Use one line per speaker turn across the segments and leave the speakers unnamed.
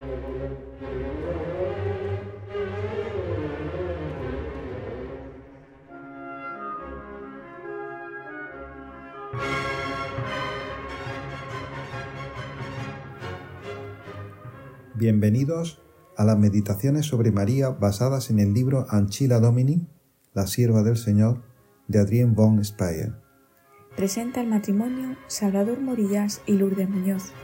Bienvenidos a las meditaciones sobre María basadas en el libro Ancilla Domini, la sierva del Señor, de Adrienne von Speyer.
Presenta el matrimonio Salvador Morillas y Lourdes Muñoz.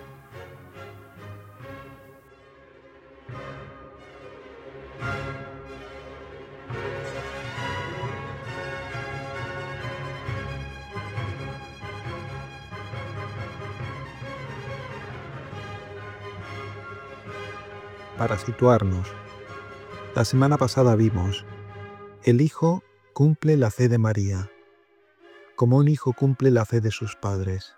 Para situarnos, la semana pasada vimos, el Hijo cumple la fe de María, como un hijo cumple la fe de sus padres.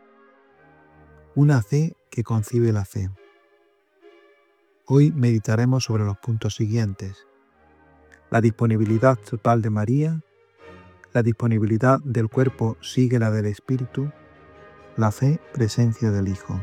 Una fe que concibe la fe. Hoy meditaremos sobre los puntos siguientes: la disponibilidad total de María, la disponibilidad del cuerpo sigue la del Espíritu, la fe presencia del Hijo.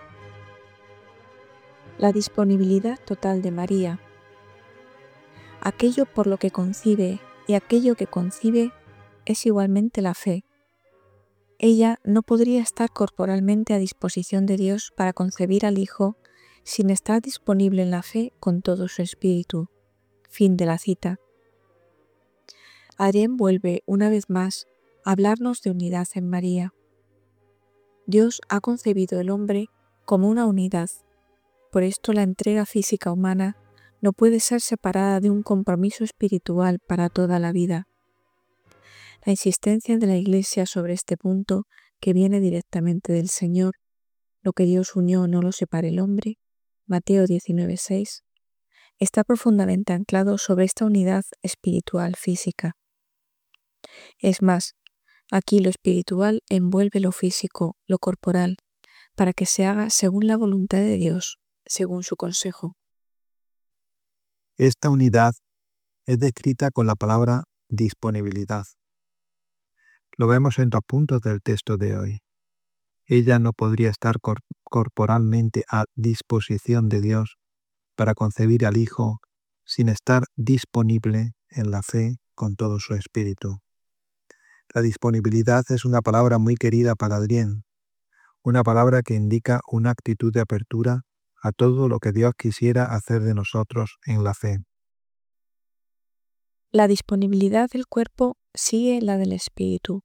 La disponibilidad total de María. Aquello por lo que concibe y aquello que concibe es igualmente la fe. Ella no podría estar corporalmente a disposición de Dios para concebir al Hijo sin estar disponible en la fe con todo su espíritu. Fin de la cita. Adrienne vuelve una vez más a hablarnos de unidad en María. Dios ha concebido el hombre como una unidad. Por esto la entrega física humana no puede ser separada de un compromiso espiritual para toda la vida. La insistencia de la Iglesia sobre este punto, que viene directamente del Señor, lo que Dios unió no lo separe el hombre, Mateo 19:6, está profundamente anclado sobre esta unidad espiritual física. Es más, aquí lo espiritual envuelve lo físico, lo corporal, para que se haga según la voluntad de Dios, según su consejo.
Esta unidad es descrita con la palabra disponibilidad. Lo vemos en 2 puntos del texto de hoy. Ella no podría estar corporalmente a disposición de Dios para concebir al Hijo sin estar disponible en la fe con todo su espíritu. La disponibilidad es una palabra muy querida para Adrienne, una palabra que indica una actitud de apertura a todo lo que Dios quisiera hacer de nosotros en la fe.
La disponibilidad del cuerpo sigue la del espíritu.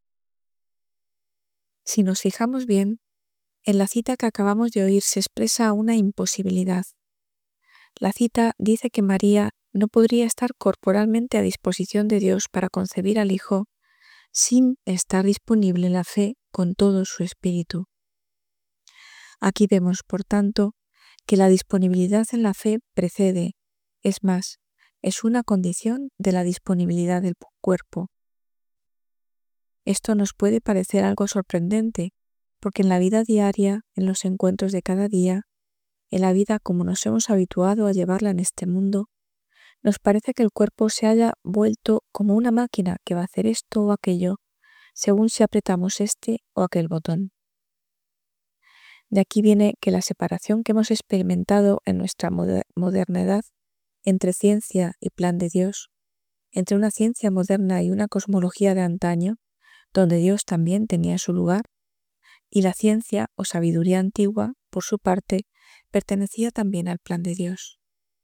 Si nos fijamos bien, en la cita que acabamos de oír se expresa una imposibilidad. La cita dice que María no podría estar corporalmente a disposición de Dios para concebir al Hijo sin estar disponible en la fe con todo su espíritu. Aquí vemos, por tanto, que la disponibilidad en la fe precede, es más, es una condición de la disponibilidad del cuerpo. Esto nos puede parecer algo sorprendente, porque en la vida diaria, en los encuentros de cada día, en la vida como nos hemos habituado a llevarla en este mundo, nos parece que el cuerpo se haya vuelto como una máquina que va a hacer esto o aquello, según si apretamos este o aquel botón. De aquí viene que la separación que hemos experimentado en nuestra modernidad entre ciencia y plan de Dios, entre una ciencia moderna y una cosmología de antaño, donde Dios también tenía su lugar, y la ciencia o sabiduría antigua, por su parte, pertenecía también al plan de Dios.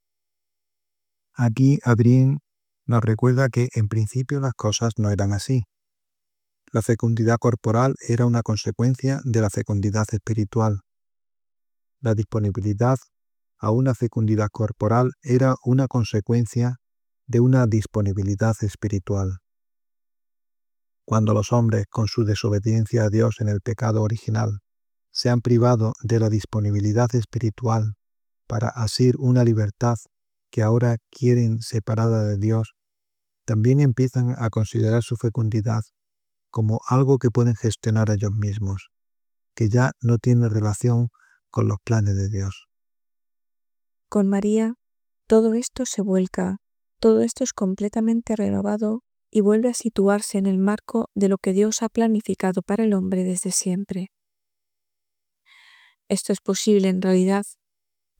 Aquí Adrienne nos recuerda que en principio las cosas no eran así. La fecundidad corporal era una consecuencia de la fecundidad espiritual. La disponibilidad a una fecundidad corporal era una consecuencia de una disponibilidad espiritual. Cuando los hombres, con su desobediencia a Dios en el pecado original, se han privado de la disponibilidad espiritual para asir una libertad que ahora quieren separada de Dios, también empiezan a considerar su fecundidad como algo que pueden gestionar ellos mismos, que ya no tiene relación con los planes de Dios.
Con María, todo esto se vuelca, todo esto es completamente renovado y vuelve a situarse en el marco de lo que Dios ha planificado para el hombre desde siempre. Esto es posible en realidad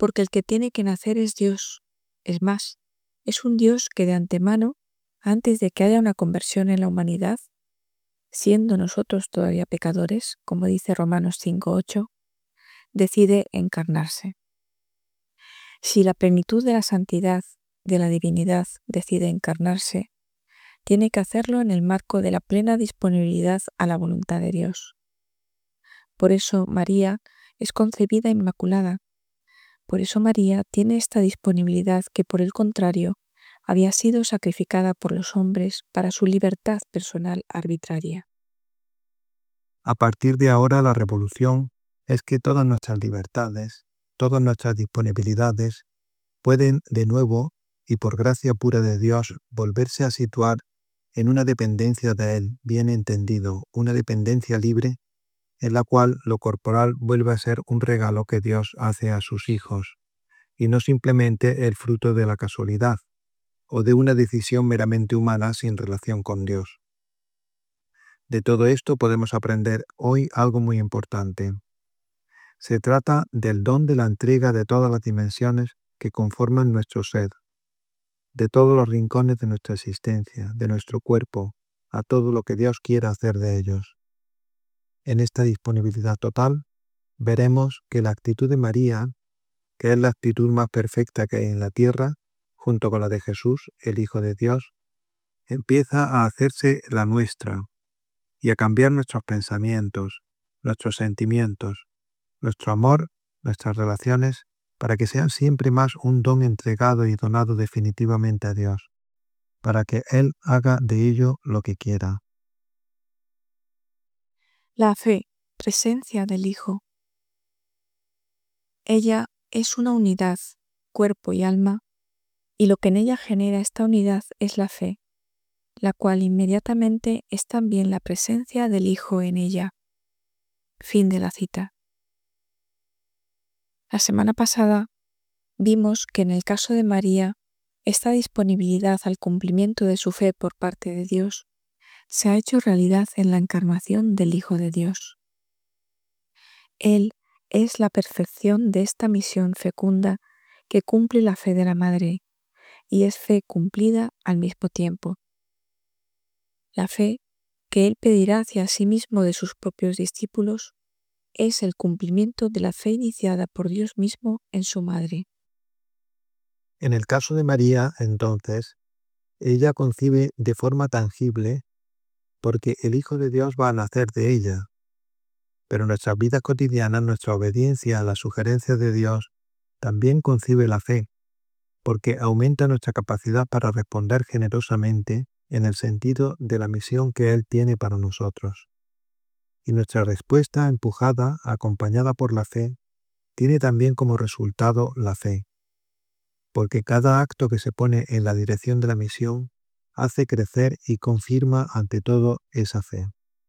porque el que tiene que nacer es Dios. Es más, es un Dios que de antemano, antes de que haya una conversión en la humanidad, siendo nosotros todavía pecadores, como dice Romanos 5:8, decide encarnarse. Si la plenitud de la santidad, de la divinidad, decide encarnarse, tiene que hacerlo en el marco de la plena disponibilidad a la voluntad de Dios. Por eso María es concebida inmaculada. Por eso María tiene esta disponibilidad que, por el contrario, había sido sacrificada por los hombres para su libertad personal arbitraria.
A partir de ahora, la revolución es que todas nuestras libertades, todas nuestras disponibilidades pueden de nuevo y por gracia pura de Dios volverse a situar en una dependencia de Él, bien entendido, una dependencia libre en la cual lo corporal vuelve a ser un regalo que Dios hace a sus hijos, y no simplemente el fruto de la casualidad o de una decisión meramente humana sin relación con Dios. De todo esto podemos aprender hoy algo muy importante. Se trata del don de la entrega de todas las dimensiones que conforman nuestro ser, de todos los rincones de nuestra existencia, de nuestro cuerpo, a todo lo que Dios quiera hacer de ellos. En esta disponibilidad total, veremos que la actitud de María, que es la actitud más perfecta que hay en la tierra, junto con la de Jesús, el Hijo de Dios, empieza a hacerse la nuestra y a cambiar nuestros pensamientos, nuestros sentimientos, nuestro amor, nuestras relaciones, para que sean siempre más un don entregado y donado definitivamente a Dios, para que Él haga de ello lo que quiera.
La fe, presencia del Hijo. Ella es una unidad, cuerpo y alma, y lo que en ella genera esta unidad es la fe, la cual inmediatamente es también la presencia del Hijo en ella. Fin de la cita. La semana pasada vimos que en el caso de María, esta disponibilidad al cumplimiento de su fe por parte de Dios se ha hecho realidad en la encarnación del Hijo de Dios. Él es la perfección de esta misión fecunda que cumple la fe de la Madre, y es fe cumplida al mismo tiempo. La fe que Él pedirá hacia sí mismo de sus propios discípulos es el cumplimiento de la fe iniciada por Dios mismo en su Madre.
En el caso de María, entonces, ella concibe de forma tangible porque el Hijo de Dios va a nacer de ella. Pero en nuestras vidas cotidianas, nuestra obediencia a las sugerencias de Dios también concibe la fe, porque aumenta nuestra capacidad para responder generosamente en el sentido de la misión que Él tiene para nosotros. Y nuestra respuesta, empujada, acompañada por la fe, tiene también como resultado la fe, porque cada acto que se pone en la dirección de la misión hace crecer y confirma ante todo esa fe.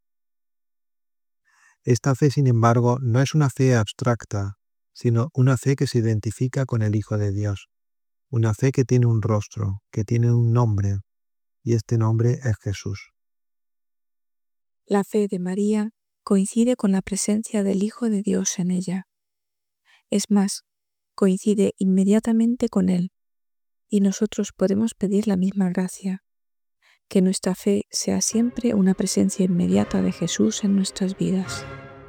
Esta fe, sin embargo, no es una fe abstracta, sino una fe que se identifica con el Hijo de Dios, una fe que tiene un rostro, que tiene un nombre, y este nombre es Jesús.
La fe de María coincide con la presencia del Hijo de Dios en ella. Es más, coincide inmediatamente con Él, y nosotros podemos pedir la misma gracia, que nuestra fe sea siempre una presencia inmediata de Jesús en nuestras vidas.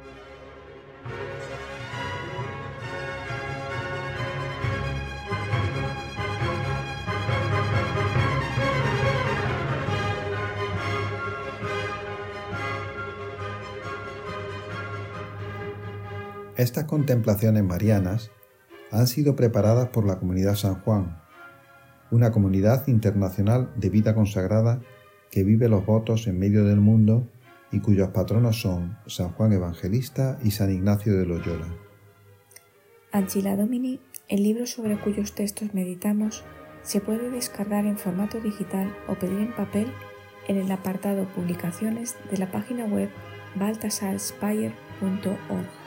Estas contemplaciones marianas han sido preparadas por la Comunidad San Juan, una comunidad internacional de vida consagrada que vive los votos en medio del mundo y cuyos patronos son San Juan Evangelista y San Ignacio de Loyola.
Ancilla Domini, el libro sobre cuyos textos meditamos, se puede descargar en formato digital o pedir en papel en el apartado Publicaciones de la página web baltasarspire.org.